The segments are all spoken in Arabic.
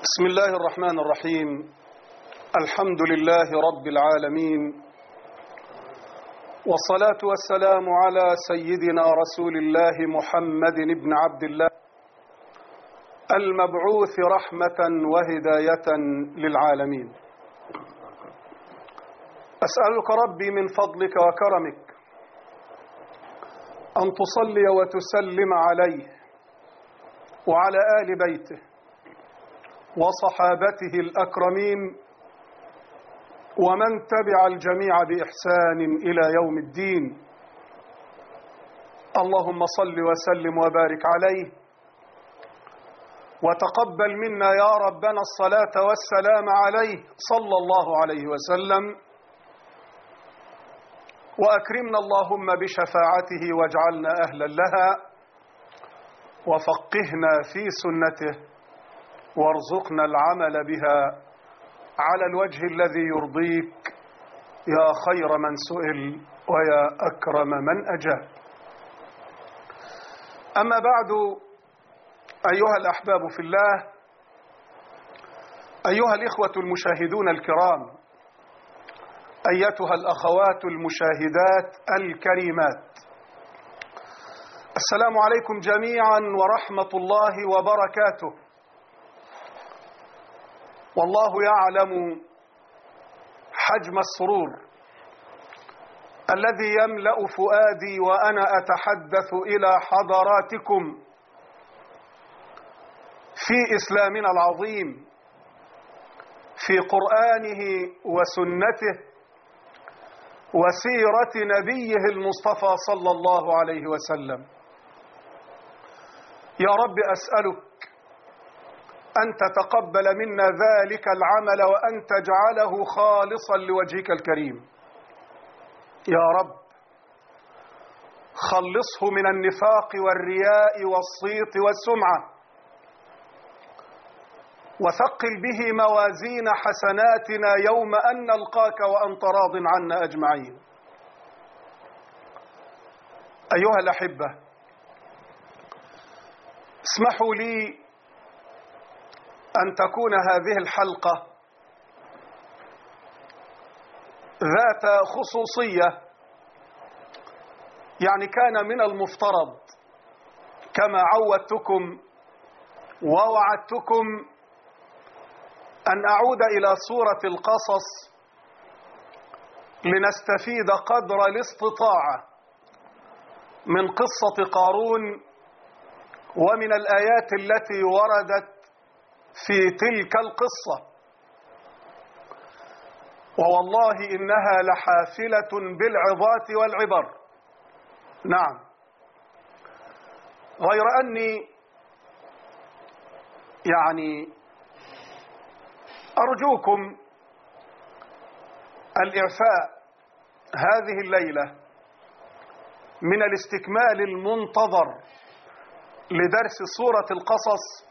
بسم الله الرحمن الرحيم. الحمد لله رب العالمين، والصلاة والسلام على سيدنا رسول الله محمد بن عبد الله المبعوث رحمة وهداية للعالمين. أسألك ربي من فضلك وكرمك أن تصلي وتسلم عليه وعلى آل بيته وصحابته الأكرمين ومن تبع الجميع بإحسان إلى يوم الدين. اللهم صل وسلم وبارك عليه، وتقبل منا يا ربنا الصلاة والسلام عليه صلى الله عليه وسلم، وأكرمنا اللهم بشفاعته واجعلنا أهلا لها، وفقهنا في سنته وارزقنا العمل بها على الوجه الذي يرضيك يا خير من سئل ويا أكرم من أجاب. أما بعد، أيها الأحباب في الله، أيها الإخوة المشاهدون الكرام، أيتها الأخوات المشاهدات الكريمات، السلام عليكم جميعا ورحمة الله وبركاته. والله يعلم حجم السرور الذي يملأ فؤادي وأنا أتحدث إلى حضراتكم في إسلامنا العظيم، في قرآنه وسنته وسيرة نبيه المصطفى صلى الله عليه وسلم. يا رب أسألك أن تتقبل منا ذلك العمل وأن تجعله خالصا لوجهك الكريم. يا رب خلصه من النفاق والرياء والصيت والسمعة، وثقل به موازين حسناتنا يوم أن نلقاك وأنت راض عنا أجمعين. أيها الأحبة، اسمحوا لي أن تكون هذه الحلقة ذات خصوصية، يعني كان من المفترض كما عودتكم ووعدتكم أن أعود إلى سورة القصص لنستفيد قدر الاستطاعة من قصة قارون ومن الآيات التي وردت في تلك القصة، ووالله إنها لحافلة بالعظات والعبر. نعم، غير أني يعني أرجوكم الإعفاء هذه الليلة من الاستكمال المنتظر لدرس سورة القصص،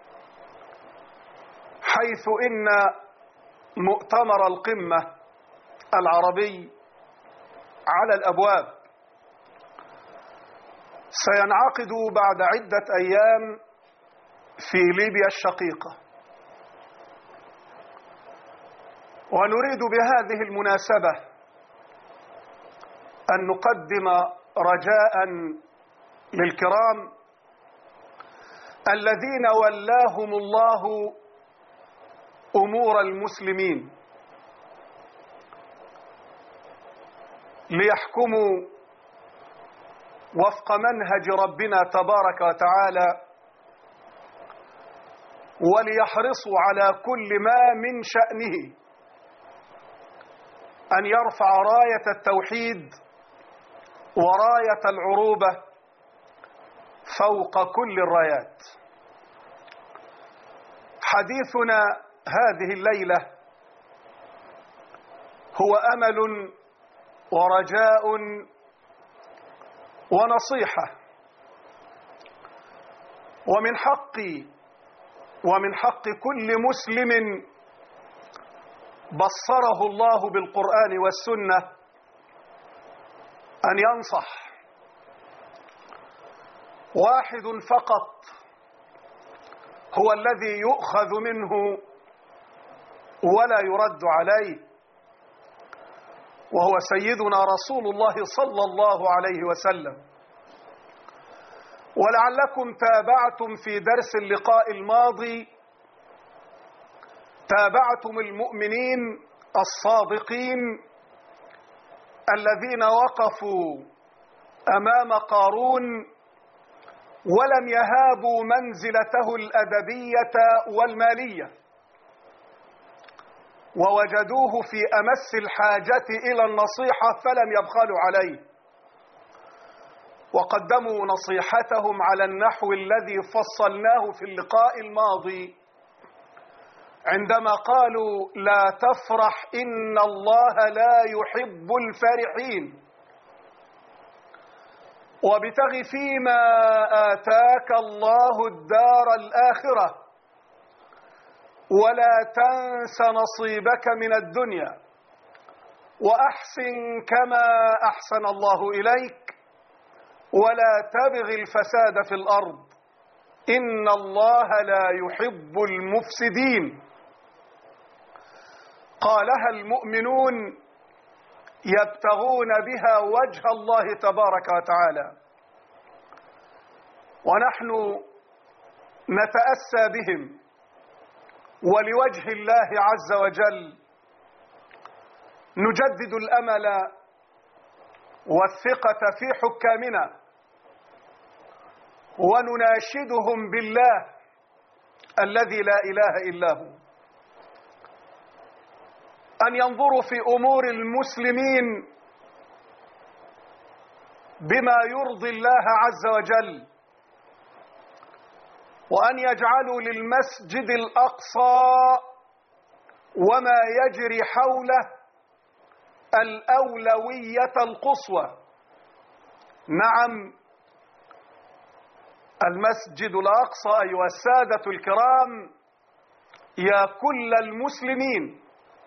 حيث إن مؤتمر القمة العربي على الأبواب سينعقد بعد عدة أيام في ليبيا الشقيقة، ونريد بهذه المناسبة أن نقدم رجاء للكرام الذين ولاهم الله أمور المسلمين ليحكموا وفق منهج ربنا تبارك وتعالى، وليحرصوا على كل ما من شأنه أن يرفع راية التوحيد وراية العروبة فوق كل الرايات. حديثنا هذه الليلة هو أمل ورجاء ونصيحة، ومن حقي ومن حق كل مسلم بصره الله بالقرآن والسنة أن ينصح. واحد فقط هو الذي يؤخذ منه ولا يرد عليه، وهو سيدنا رسول الله صلى الله عليه وسلم. ولعلكم تابعتم في درس اللقاء الماضي، تابعتم المؤمنين الصادقين الذين وقفوا أمام قارون ولم يهابوا منزلته الأدبية والمالية، ووجدوه في أمس الحاجة إلى النصيحة فلم يبخلوا عليه، وقدموا نصيحتهم على النحو الذي فصلناه في اللقاء الماضي عندما قالوا: لا تفرح إن الله لا يحب الفرحين، وابتغ فيما آتاك الله الدار الآخرة ولا تنس نصيبك من الدنيا وأحسن كما أحسن الله إليك ولا تبغ الفساد في الأرض إن الله لا يحب المفسدين. قالها المؤمنون يبتغون بها وجه الله تبارك وتعالى، ونحن نتأسى بهم ولوجه الله عز وجل نجدد الأمل والثقة في حكامنا، ونناشدهم بالله الذي لا إله إلا هو أن ينظروا في أمور المسلمين بما يرضي الله عز وجل، وأن يجعلوا للمسجد الأقصى وما يجري حوله الأولوية القصوى. نعم، المسجد الأقصى أيها السادة الكرام يا كل المسلمين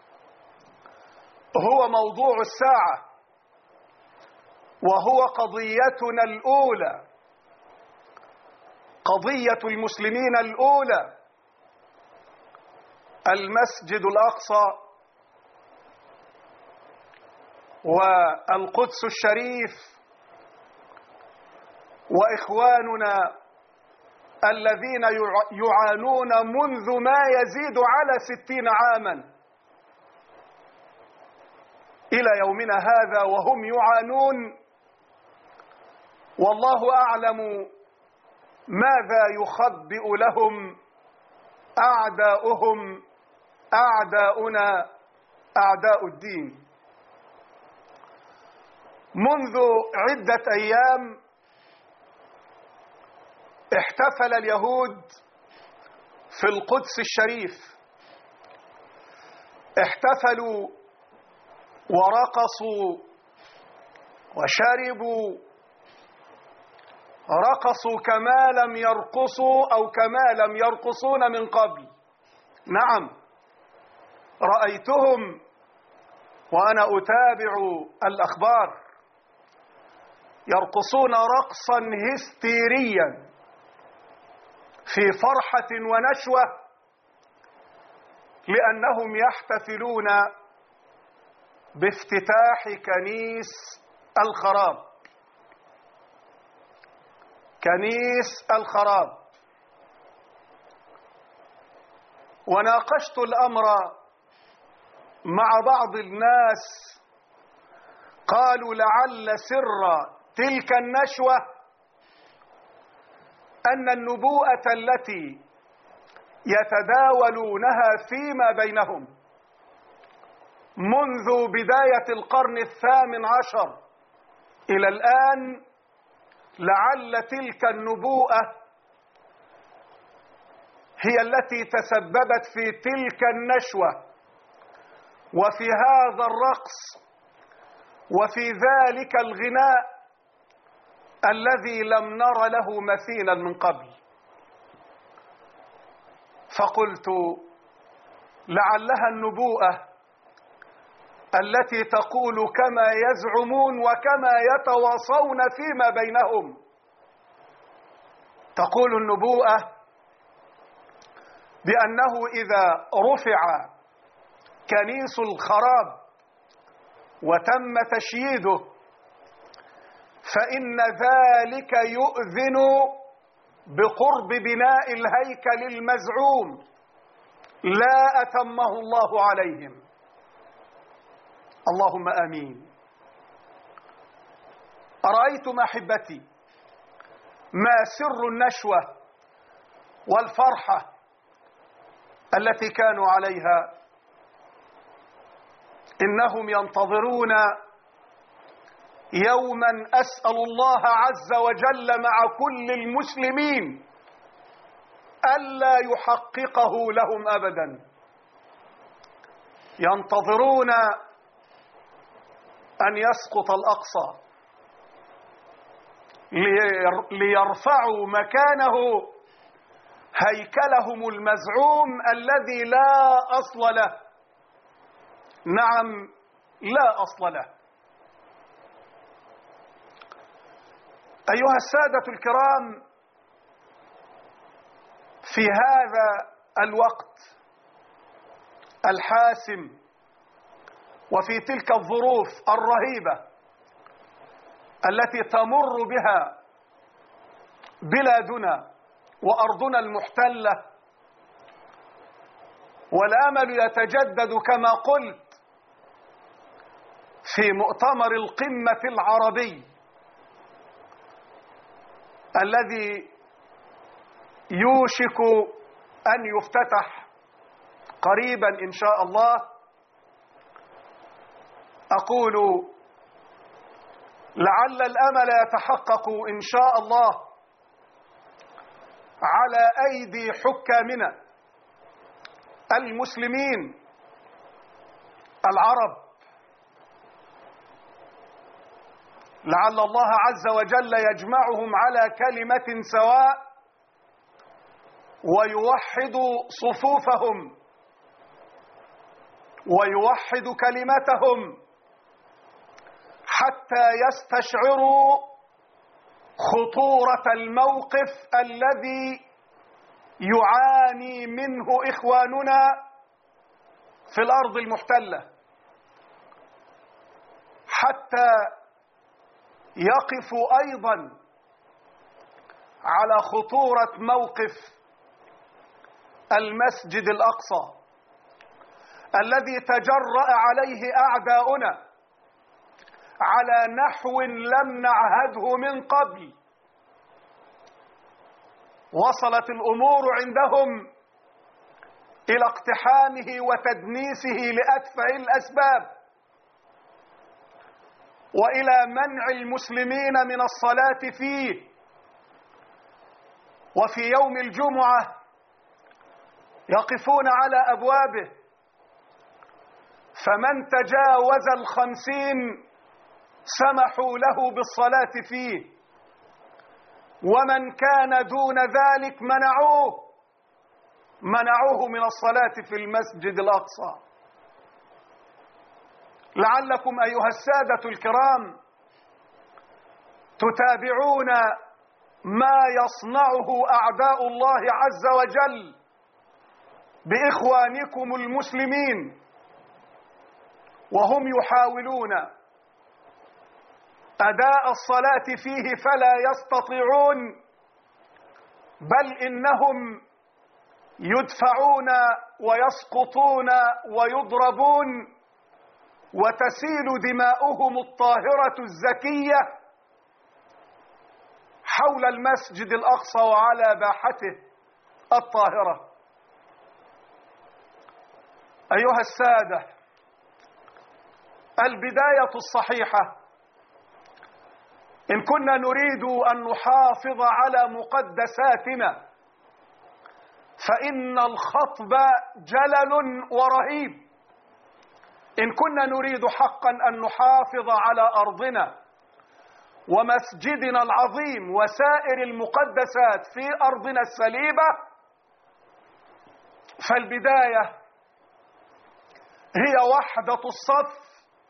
هو موضوع الساعة، وهو قضيتنا الأولى، قضية المسلمين الأولى. المسجد الأقصى والقدس الشريف وإخواننا الذين يعانون منذ ما يزيد على 60 عاما إلى يومنا هذا وهم يعانون، والله أعلم ماذا يخبئ لهم أعداؤهم، أعداؤنا أعداء الدين. منذ عدة أيام احتفل اليهود في القدس الشريف، احتفلوا ورقصوا وشربوا، رقصوا كما لم يرقصوا أو كما لم يرقصون من قبل. نعم، رأيتهم وأنا أتابع الأخبار يرقصون رقصا هستيريا في فرحة ونشوة، لأنهم يحتفلون بافتتاح كنيس الخراب، كنيس الخراب. وناقشت الأمر مع بعض الناس، قالوا لعل سر تلك النشوة أن النبوءة التي يتداولونها فيما بينهم منذ بداية القرن 18 إلى الآن، لعل تلك النبوءة هي التي تسببت في تلك النشوة وفي هذا الرقص وفي ذلك الغناء الذي لم نر له مثيلا من قبل. فقلت لعلها النبوءة التي تقول كما يزعمون وكما يتواصون فيما بينهم. تقول النبوءة بأنه إذا رفع كنيس الخراب وتم تشييده فإن ذلك يؤذن بقرب بناء الهيكل المزعوم لا أتمه الله عليهم. اللهم آمين. أرأيتم أحبتي ما سر النشوة والفرحة التي كانوا عليها؟ إنهم ينتظرون يوما أسأل الله عز وجل مع كل المسلمين ألا يحققه لهم أبدا. ينتظرون أن يسقط الأقصى ليرفعوا مكانه هيكلهم المزعوم الذي لا أصل له. نعم، لا أصل له. أيها السادة الكرام، في هذا الوقت الحاسم وفي تلك الظروف الرهيبة التي تمر بها بلادنا وأرضنا المحتلة، والأمل يتجدد كما قلت في مؤتمر القمة العربي الذي يوشك أن يفتتح قريبا إن شاء الله. أقول لعل الأمل يتحقق إن شاء الله على أيدي حكامنا المسلمين العرب. لعل الله عز وجل يجمعهم على كلمة سواء ويوحد صفوفهم ويوحد كلمتهم حتى يستشعروا خطورة الموقف الذي يعاني منه إخواننا في الأرض المحتلة، حتى يقفوا أيضا على خطورة موقف المسجد الأقصى الذي تجرأ عليه أعداؤنا على نحو لم نعهده من قبل. وصلت الأمور عندهم إلى اقتحامه وتدنيسه لأتفه الأسباب، وإلى منع المسلمين من الصلاة فيه. وفي يوم الجمعة يقفون على أبوابه، فمن تجاوز 50 سمحوا له بالصلاة فيه، ومن كان دون ذلك منعوه من الصلاة في المسجد الأقصى. لعلكم أيها السادة الكرام تتابعون ما يصنعه أعداء الله عز وجل بإخوانكم المسلمين، وهم يحاولون أداء الصلاة فيه فلا يستطيعون، بل إنهم يدفعون ويسقطون ويضربون وتسيل دماؤهم الطاهرة الزكية حول المسجد الأقصى وعلى باحته الطاهرة. أيها السادة، البداية الصحيحة إن كنا نريد أن نحافظ على مقدساتنا فإن الخطب جلل ورهيب. إن كنا نريد حقا أن نحافظ على أرضنا ومسجدنا العظيم وسائر المقدسات في أرضنا السليبة، فالبداية هي وحدة الصف،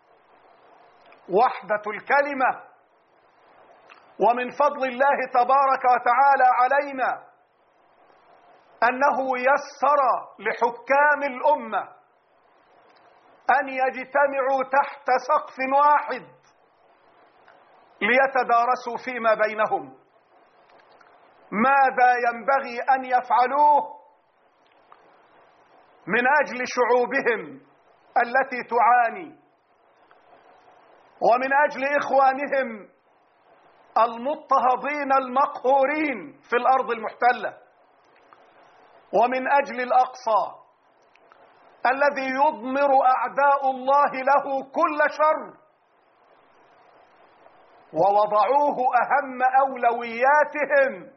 وحدة الكلمة. ومن فضل الله تبارك وتعالى علينا أنه يسر لحكام الأمة أن يجتمعوا تحت سقف واحد ليتدارسوا فيما بينهم ماذا ينبغي أن يفعلوه من أجل شعوبهم التي تعاني، ومن أجل إخوانهم المضطهدين المقهورين في الأرض المحتلة، ومن أجل الأقصى الذي يضمر أعداء الله له كل شر، ووضعوه أهم أولوياتهم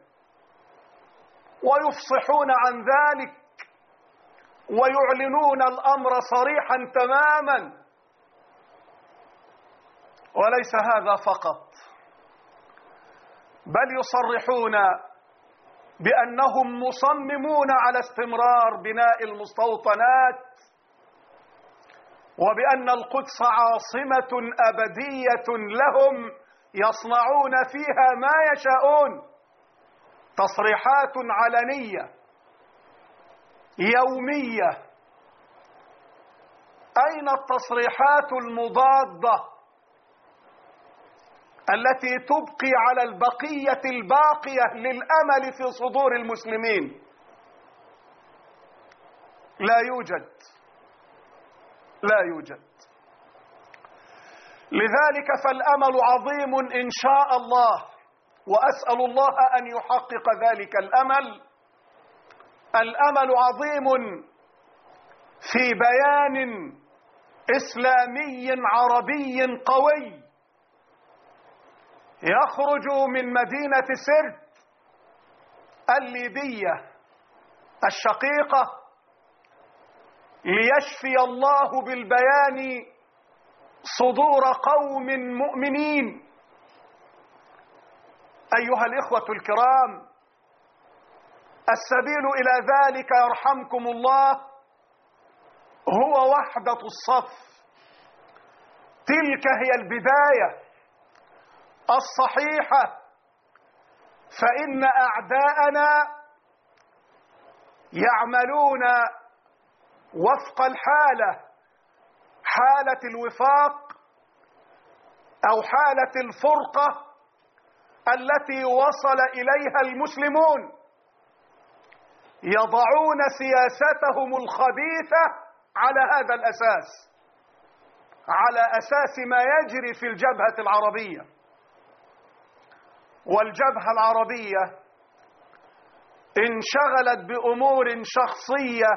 ويفصحون عن ذلك ويعلنون الأمر صريحا تماما. وليس هذا فقط، بل يصرحون بأنهم مصممون على استمرار بناء المستوطنات، وبأن القدس عاصمة أبدية لهم يصنعون فيها ما يشاءون. تصريحات علنية يومية. أين التصريحات المضادة التي تبقي على البقية الباقية للأمل في صدور المسلمين؟ لا يوجد، لا يوجد. لذلك فالأمل عظيم إن شاء الله، وأسأل الله أن يحقق ذلك الأمل. الأمل عظيم في بيان إسلامي عربي قوي يخرج من مدينة سرت الليبية الشقيقة ليشفي الله بالبيان صدور قوم مؤمنين. أيها الإخوة الكرام، السبيل إلى ذلك يرحمكم الله هو وحدة الصف. تلك هي البداية الصحيحة، فإن أعداءنا يعملون وفق الحالة، حالة الوفاق أو حالة الفرقة التي وصل إليها المسلمون. يضعون سياستهم الخبيثة على هذا الأساس، على أساس ما يجري في الجبهة العربية. والجبهة العربية انشغلت بأمور شخصية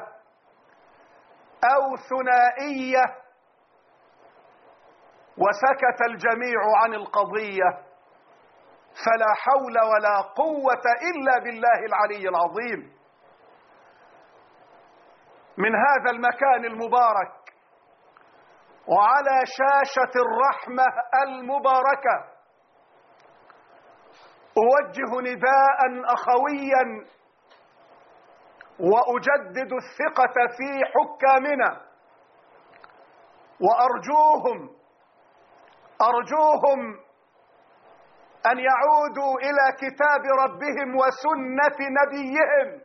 أو ثنائية وسكت الجميع عن القضية، فلا حول ولا قوة إلا بالله العلي العظيم. من هذا المكان المبارك وعلى شاشة الرحمة المباركة أوجه نداء أخويا وأجدد الثقة في حكامنا، وأرجوهم أن يعودوا إلى كتاب ربهم وسنة نبيهم.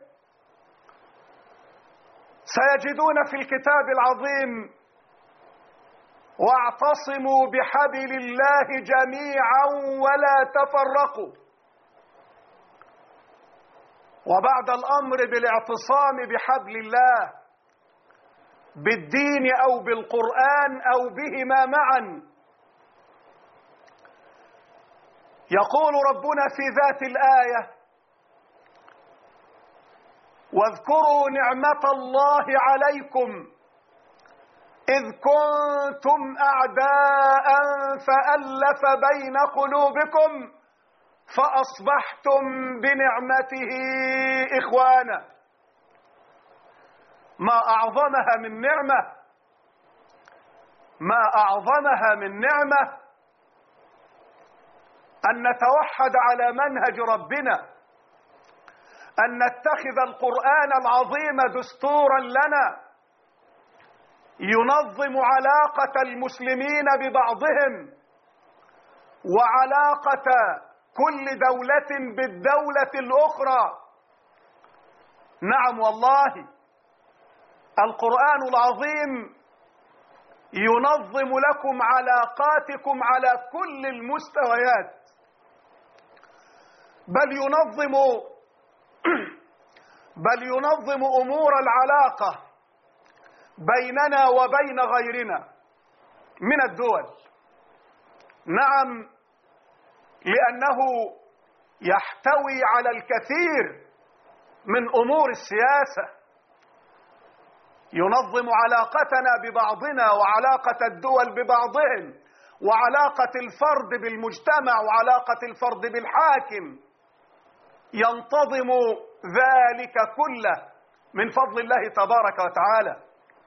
سيجدون في الكتاب العظيم: واعتصموا بحبل الله جميعا ولا تفرقوا. وبعد الأمر بالاعتصام بحبل الله بالدين أو بالقرآن أو بهما معا، يقول ربنا في ذات الآية: واذكروا نعمة الله عليكم إذ كنتم أعداء فألف بين قلوبكم فأصبحتم بنعمته إخوانا. ما أعظمها من نعمة، ما أعظمها من نعمة أن نتوحد على منهج ربنا، أن نتخذ القرآن العظيم دستورا لنا ينظم علاقة المسلمين ببعضهم وعلاقة كل دولة بالدولة الأخرى، نعم والله، القرآن العظيم ينظم لكم علاقاتكم على كل المستويات، بل ينظم أمور العلاقة بيننا وبين غيرنا من الدول. نعم، لأنه يحتوي على الكثير من أمور السياسة، ينظم علاقتنا ببعضنا وعلاقة الدول ببعضهم وعلاقة الفرد بالمجتمع وعلاقة الفرد بالحاكم، ينتظم ذلك كله من فضل الله تبارك وتعالى.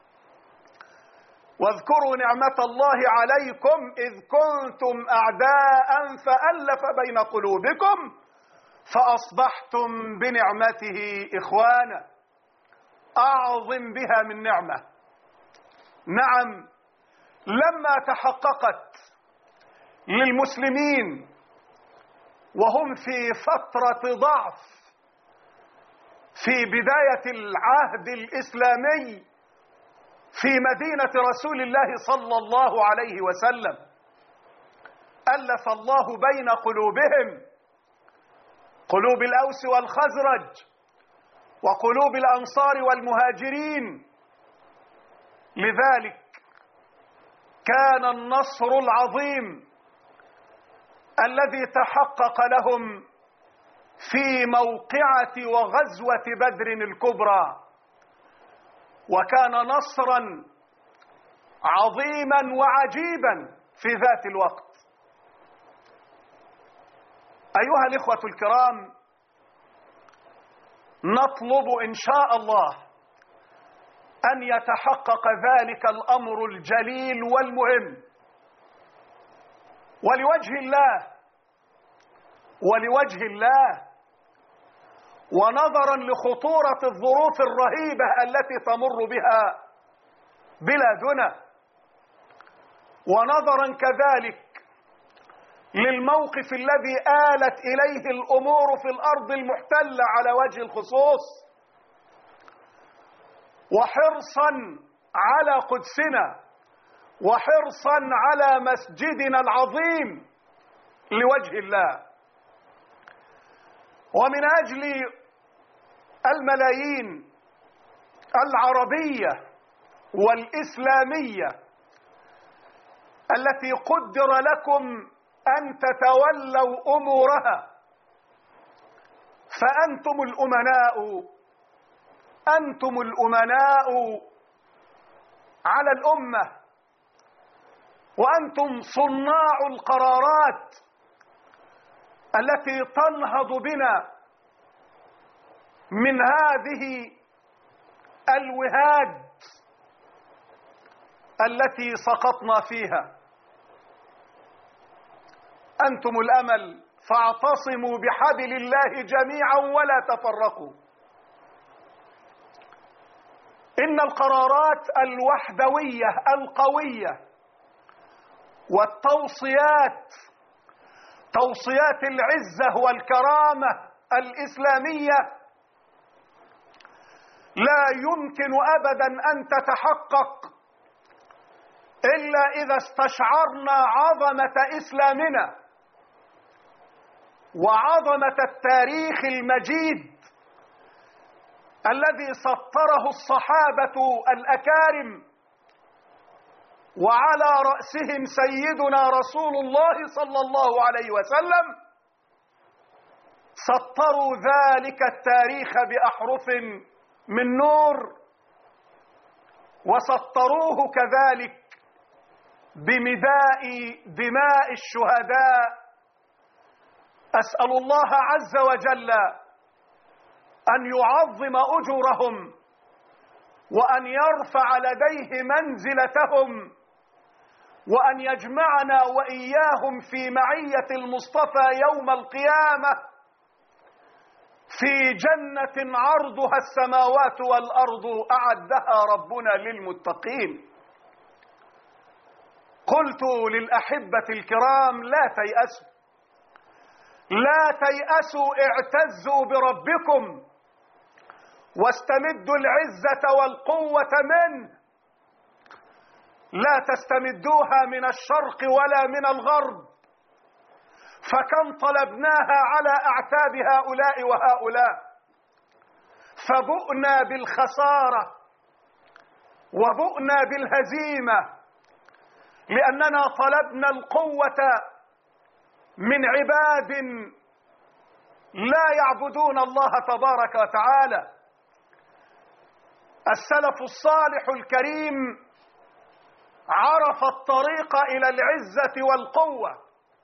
واذكروا نعمة الله عليكم إذ كنتم أعداء فألف بين قلوبكم فأصبحتم بنعمته إخوانا. أعظم بها من نعمة. نعم، لما تحققت للمسلمين وهم في فترة ضعف في بداية العهد الإسلامي في مدينة رسول الله صلى الله عليه وسلم، ألف الله بين قلوبهم، قلوب الأوس والخزرج وقلوب الأنصار والمهاجرين. لذلك كان النصر العظيم الذي تحقق لهم في موقعة وغزوة بدر الكبرى، وكان نصرا عظيما وعجيبا في ذات الوقت. أيها الإخوة الكرام، نطلب إن شاء الله أن يتحقق ذلك الأمر الجليل والمهم، ولوجه الله ونظرا لخطورة الظروف الرهيبة التي تمر بها بلادنا، ونظرا كذلك للموقف الذي آلت إليه الأمور في الأرض المحتلة على وجه الخصوص، وحرصا على قدسنا وحرصا على مسجدنا العظيم لوجه الله، ومن أجل الملايين العربية والإسلامية التي قدر لكم أن تتولوا أمورها، أنتم الأمناء على الأمة، وأنتم صناع القرارات التي تنهض بنا من هذه الوهاد التي سقطنا فيها. أنتم الأمل، فاعتصموا بحبل الله جميعا ولا تفرقوا. إن القرارات الوحدوية القوية والتوصيات، توصيات العزة والكرامة الإسلامية، لا يمكن أبدا أن تتحقق إلا إذا استشعرنا عظمة إسلامنا وعظمة التاريخ المجيد الذي سطره الصحابة الأكارم، وعلى رأسهم سيدنا رسول الله صلى الله عليه وسلم. سطروا ذلك التاريخ بأحرف من نور، وسطروه كذلك بمداء دماء الشهداء. أسأل الله عز وجل أن يعظم أجورهم وأن يرفع لديه منزلتهم، وأن يجمعنا وإياهم في معية المصطفى يوم القيامة في جنة عرضها السماوات والأرض أعدها ربنا للمتقين. قلت للأحبة الكرام: لا تيأسوا، اعتزوا بربكم واستمدوا العزة والقوة منه، لا تستمدوها من الشرق ولا من الغرب، فكم طلبناها على أعتاب هؤلاء وهؤلاء، فبؤنا بالخسارة وبؤنا بالهزيمة، لأننا طلبنا القوة من عباد لا يعبدون الله تبارك وتعالى. السلف الصالح الكريم عرف الطريق إلى العزة والقوة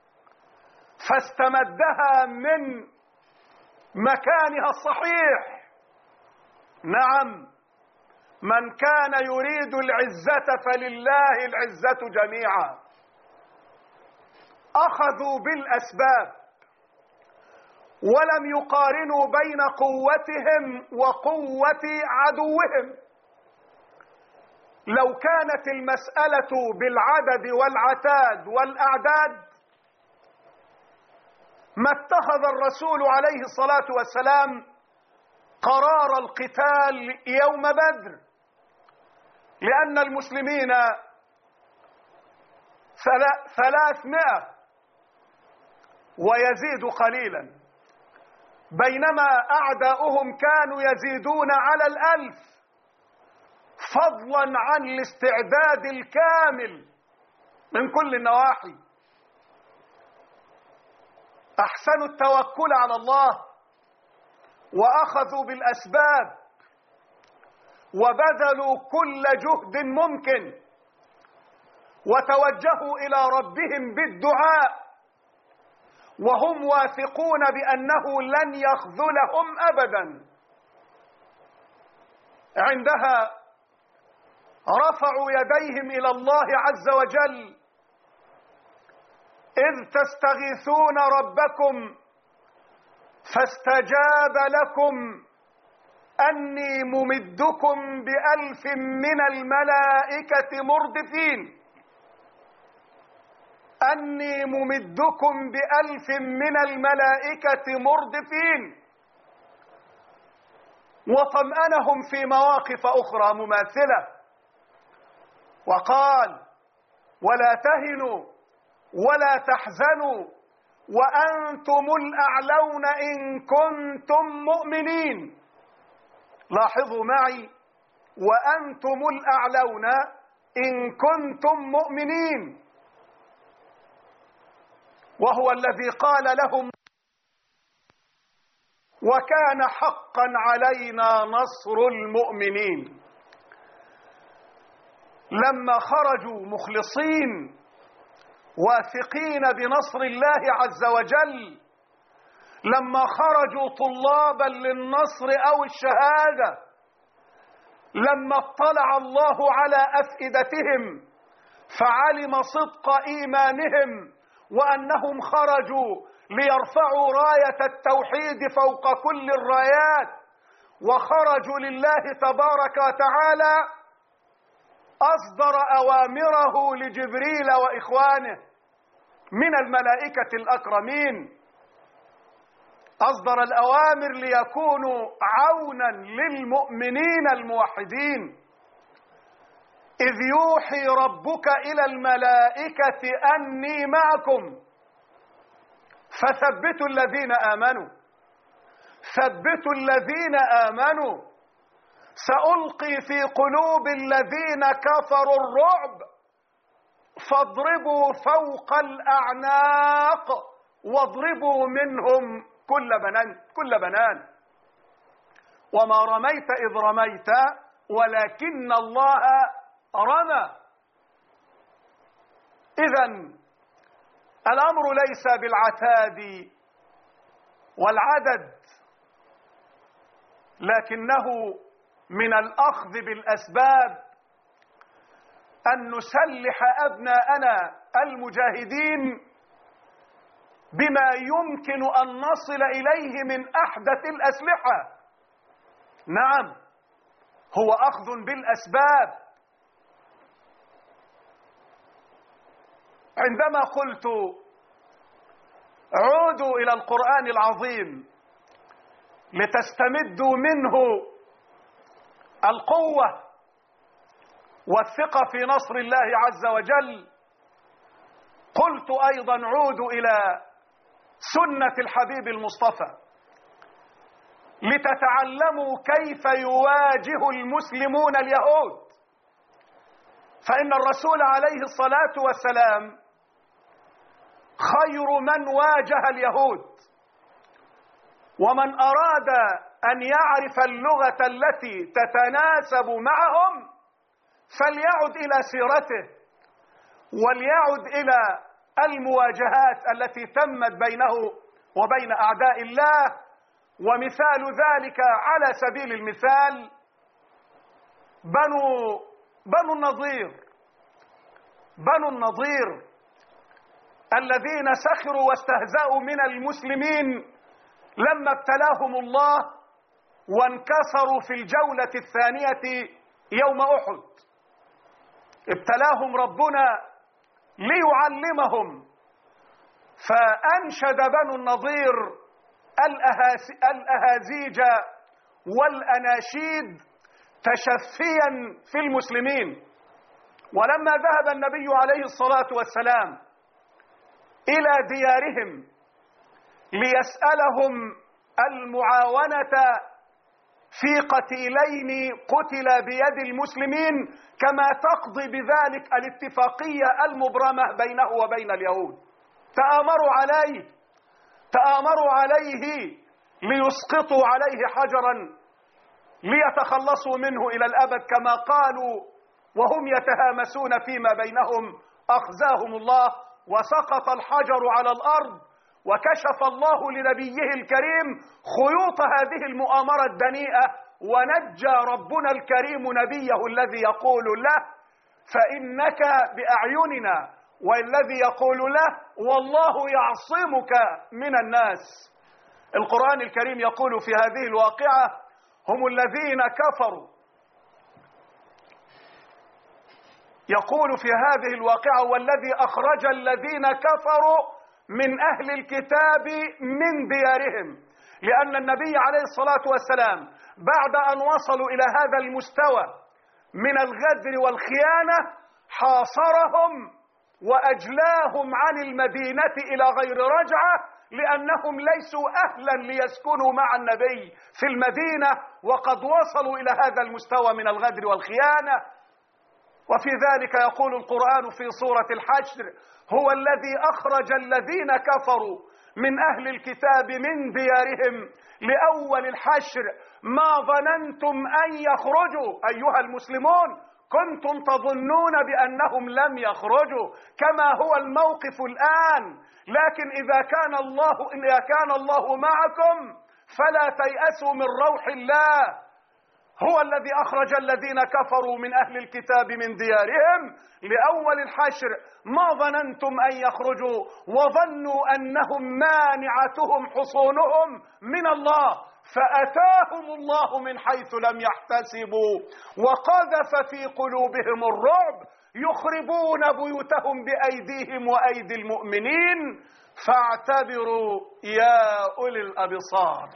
فاستمدها من مكانها الصحيح. نعم، من كان يريد العزة فلله العزة جميعا. أخذوا بالأسباب ولم يقارنوا بين قوتهم وقوة عدوهم. لو كانت المسألة بالعدد والعتاد والأعداد ما اتخذ الرسول عليه الصلاة والسلام قرار القتال يوم بدر، لأن المسلمين 300 ويزيد قليلا، بينما أعداؤهم كانوا يزيدون على 1000، فضلا عن الاستعداد الكامل من كل النواحي. أحسنوا التوكل على الله وأخذوا بالأسباب وبذلوا كل جهد ممكن وتوجهوا إلى ربهم بالدعاء وهم واثقون بأنه لن يخذلهم أبدا. عندها رفعوا يديهم إلى الله عز وجل: إذ تستغيثون ربكم فاستجاب لكم أني ممدكم ب1000 من الملائكة مردفين، أني ممدكم ب1000 من الملائكة مردفين. وطمأنهم في مواقف أخرى مماثلة وقال: ولا تهنوا ولا تحزنوا وأنتم الأعلون إن كنتم مؤمنين. لاحظوا معي: وأنتم الأعلون إن كنتم مؤمنين. وهو الذي قال لهم: وكان حقا علينا نصر المؤمنين. لما خرجوا مخلصين واثقين بنصر الله عز وجل، لما خرجوا طلابا للنصر أو الشهادة، لما اطلع الله على أفئدتهم فعلم صدق إيمانهم وأنهم خرجوا ليرفعوا راية التوحيد فوق كل الرايات وخرجوا لله تبارك وتعالى، أصدر أوامره لجبريل وإخوانه من الملائكة الأكرمين. أصدر الأوامر ليكونوا عونا للمؤمنين الموحدين. إذ يوحي ربك إلى الملائكة أني معكم فثبتوا الذين آمنوا، ثبتوا الذين آمنوا، سألقي في قلوب الذين كفروا الرعب فاضربوا فوق الأعناق واضربوا منهم كل بنان. وما رميت إذ رميت ولكن الله رمى. إذن الأمر ليس بالعتاد والعدد، لكنه من الأخذ بالأسباب أن نسلح أبناءنا المجاهدين بما يمكن أن نصل إليه من أحدث الأسلحة. نعم، هو أخذ بالأسباب. عندما قلت عودوا إلى القرآن العظيم لتستمدوا منه القوة والثقة في نصر الله عز وجل. قلت أيضا عودوا إلى سنة الحبيب المصطفى لتتعلموا كيف يواجه المسلمون اليهود، فإن الرسول عليه الصلاة والسلام خير من واجه اليهود، ومن أراد أن يعرف اللغة التي تتناسب معهم فليعد إلى سيرته وليعد إلى المواجهات التي تمت بينه وبين أعداء الله. ومثال ذلك على سبيل المثال بنو النضير الذين سخروا واستهزأوا من المسلمين لما ابتلاهم الله وانكسروا في الجولة الثانية يوم أحد. ابتلاهم ربنا ليعلمهم، فأنشد بنو النضير الأهازيج والأناشيد تشفيا في المسلمين. ولما ذهب النبي عليه الصلاة والسلام إلى ديارهم ليسألهم المعاونة في قتيلين قتل بيد المسلمين كما تقضي بذلك الاتفاقية المبرمة بينه وبين اليهود، تآمروا عليه ليسقطوا عليه حجرا ليتخلصوا منه إلى الأبد كما قالوا وهم يتهامسون فيما بينهم. أخزاهم الله وسقط الحجر على الأرض، وكشف الله لنبيه الكريم خيوط هذه المؤامرة الدنيئة، ونجى ربنا الكريم نبيه الذي يقول له فإنك بأعيننا، والذي يقول له والله يعصمك من الناس. القرآن الكريم يقول في هذه الواقعة هم الذين كفروا، يقول في هذه الواقعة والذي أخرج الذين كفروا من أهل الكتاب من ديارهم، لأن النبي عليه الصلاة والسلام بعد أن وصلوا إلى هذا المستوى من الغدر والخيانة حاصرهم وأجلاهم عن المدينة إلى غير رجعة، لأنهم ليسوا أهلا ليسكنوا مع النبي في المدينة وقد وصلوا إلى هذا المستوى من الغدر والخيانة. وفي ذلك يقول القرآن في سورة الحشر هو الذي أخرج الذين كفروا من أهل الكتاب من ديارهم لأول الحشر ما ظننتم أن يخرجوا. أيها المسلمون كنتم تظنون بأنهم لم يخرجوا كما هو الموقف الآن، لكن إذا كان الله معكم فلا تيأسوا من روح الله. هو الذي أخرج الذين كفروا من أهل الكتاب من ديارهم لأول الحشر ما ظننتم أن يخرجوا وظنوا أنهم مانعتهم حصونهم من الله فأتاهم الله من حيث لم يحتسبوا وقذف في قلوبهم الرعب يخربون بيوتهم بأيديهم وأيدي المؤمنين فاعتبروا يا أولي الأبصار.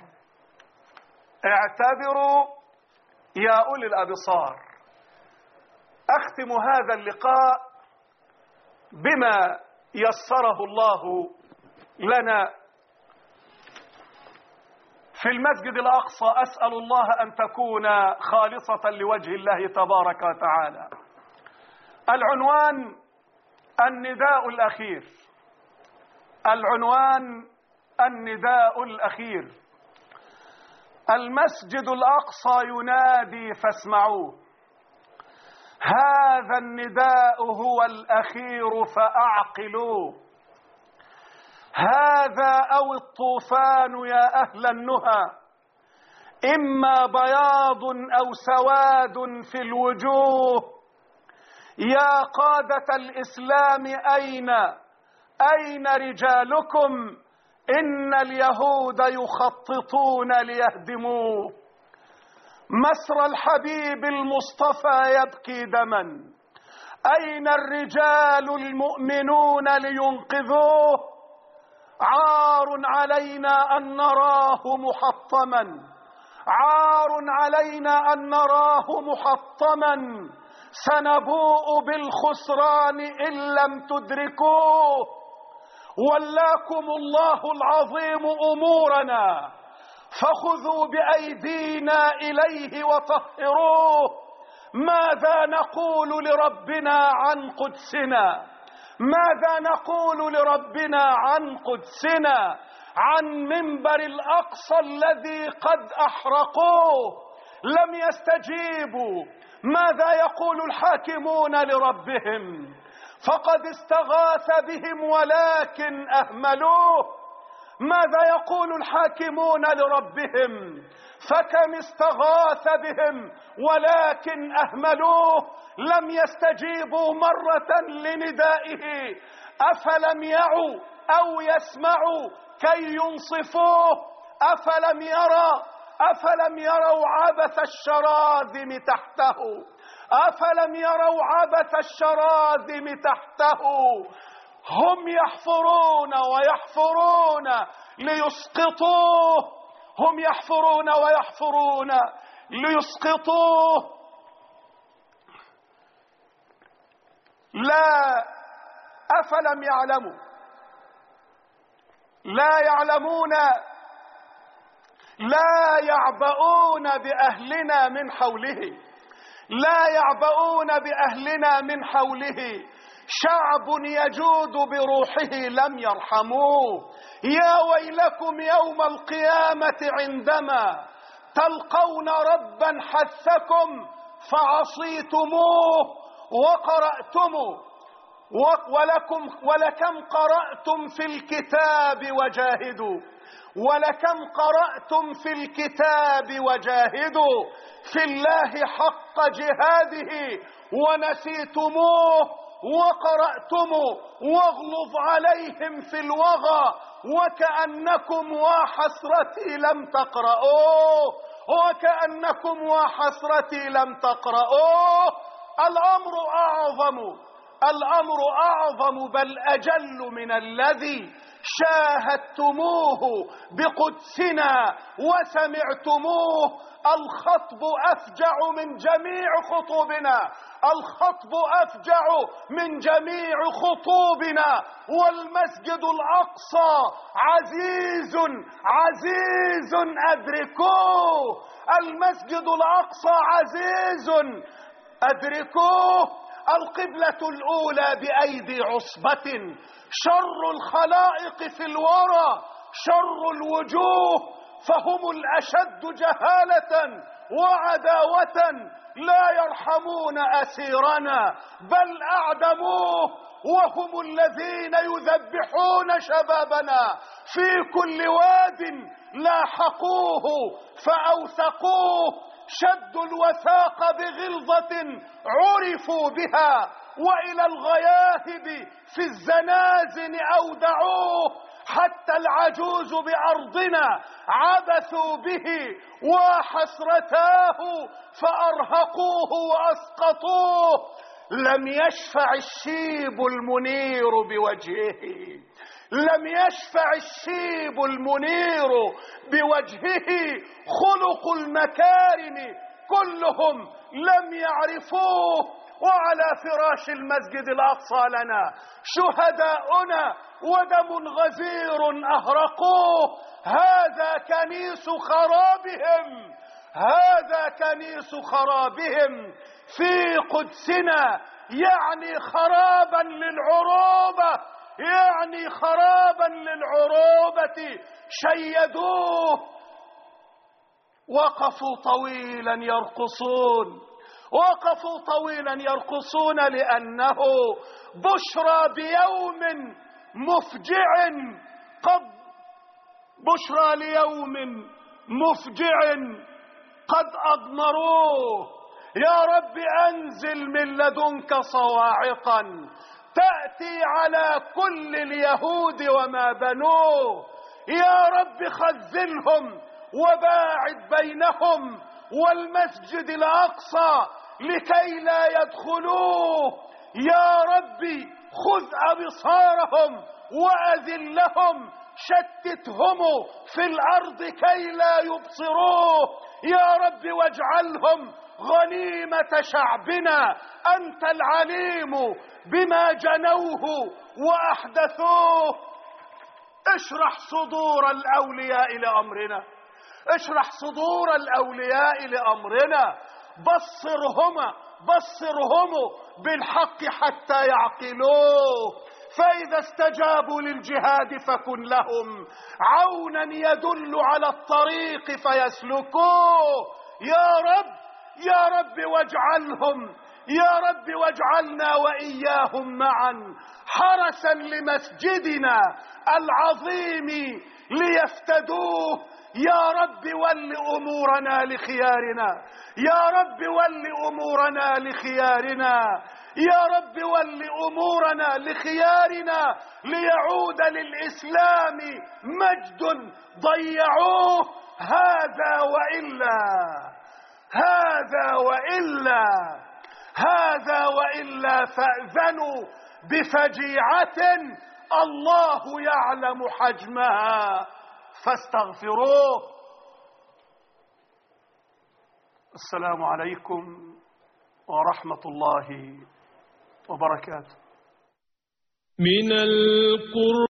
اعتبروا يا أولي الأبصار. أختم هذا اللقاء بما يسره الله لنا في المسجد الأقصى. أسأل الله أن تكون خالصة لوجه الله تبارك وتعالى. العنوان النداء الأخير. العنوان النداء الأخير. المسجد الأقصى ينادي فاسمعوه. هذا النداء هو الأخير فأعقلوه. هذا أو الطوفان يا أهل النهى، إما بياض أو سواد في الوجوه. يا قادة الإسلام أين رجالكم؟ إن اليهود يخططون ليهدموه. مسرى الحبيب المصطفى يبكي دما، أين الرجال المؤمنون لينقذوه؟ عار علينا أن نراه محطما عار علينا أن نراه محطما، سنبوء بالخسران إن لم تدركوه. ولاكم الله العظيم أمورنا، فخذوا بأيدينا إليه وطهروه. ماذا نقول لربنا عن قدسنا؟ ماذا نقول لربنا عن قدسنا؟ عن منبر الأقصى الذي قد أحرقوه لم يستجيبوا. ماذا يقول الحاكمون لربهم؟ فقد استغاث بهم ولكن أهملوه. ماذا يقول الحاكمون لربهم؟ فكم استغاث بهم ولكن أهملوه، لم يستجيبوا مرة لندائه. أفلم يعوا أو يسمعوا كي ينصفوه؟ أفلم يروا عبث الشراذم تحته؟ أفلم يروا عبث الشراذم تحته؟ هم يحفرون ويحفرون ليسقطوه، هم يحفرون ويحفرون ليسقطوه. لا، أفلم يعلموا؟ لا يعلمون؟ لا يعبؤون بأهلنا من حوله، لا يعبؤون بأهلنا من حوله. شعب يجود بروحه لم يرحموه. يا ويلكم يوم القيامة عندما تلقون ربا حثكم فعصيتموه وقرأتموه. ولكم قرأتم في الكتاب وجاهدوا، ولكم قرأتم في الكتاب وجاهدوا في الله حق جهاده ونسيتموه وقرأتموه. واغلظ عليهم في الوغى وكأنكم وحسرتي لم تقرأوه، وكأنكم وحسرتي لم تقرأوه. الأمر أعظم بل أجل من الذي شاهدتموه بقدسنا وسمعتموه. الخطب أفجع من جميع خطوبنا، الخطب أفجع من جميع خطوبنا. والمسجد الأقصى عزيز عزيز أدركوه، المسجد الأقصى عزيز أدركوه. القبلة الأولى بأيدي عصبة، شر الخلائق في الورى شر الوجوه، فهم الأشد جهالة وعداوة، لا يرحمون أسيرنا بل أعدموه. وهم الذين يذبحون شبابنا في كل واد لاحقوه فأوثقوه. شدوا الوثاق بغلظة عرفوا بها، وإلى الغياهب في الزنازن أودعوه. حتى العجوز بأرضنا عبثوا به وحسرتاه فأرهقوه وأسقطوه. لم يشفع الشيب المنير بوجهه، لم يشفع الشيب المنير بوجهه. خلق المكارم كلهم لم يعرفوه. وعلى فراش المسجد الأقصى لنا شهداؤنا ودم غزير أهرقوه. هذا كنيس خرابهم، هذا كنيس خرابهم في قدسنا، يعني خرابا للعروبة، يعني خرابا للعروبة. شيدوه، وقفوا طويلا يرقصون، وقفوا طويلا يرقصون لأنه بشرى بيوم مفجع بشرى ليوم مفجع قد أضمروه. يا رب أنزل من لدنك صواعقا تأتي على كل اليهود وما بنوه. يا رب خذلهم وباعد بينهم والمسجد الأقصى لكي لا يدخلوه. يا ربي خذ أبصارهم وأذلهم، شتتهم في الأرض كي لا يبصروه. يا رب واجعلهم غنيمة شعبنا. أنت العليم بما جنوه وأحدثوه. اشرح صدور الأولياء لأمرنا، اشرح صدور الأولياء لأمرنا. بصرهم بالحق حتى يعقلوه. فإذا استجابوا للجهاد فكن لهم عونا يدل على الطريق فيسلكوه. يا رب واجعلهم، يا رب واجعلنا وإياهم معا حرسا لمسجدنا العظيم ليفتدوه. يا رب ول أمورنا لخيارنا، يا رب ول أمورنا لخيارنا، يا رب ول أمورنا لخيارنا ليعود للإسلام مجد ضيعوه. هذا وإلا فأذنوا بفجيعة الله يعلم حجمها فاستغفروه. السلام عليكم ورحمة الله وبركاته. من القرآن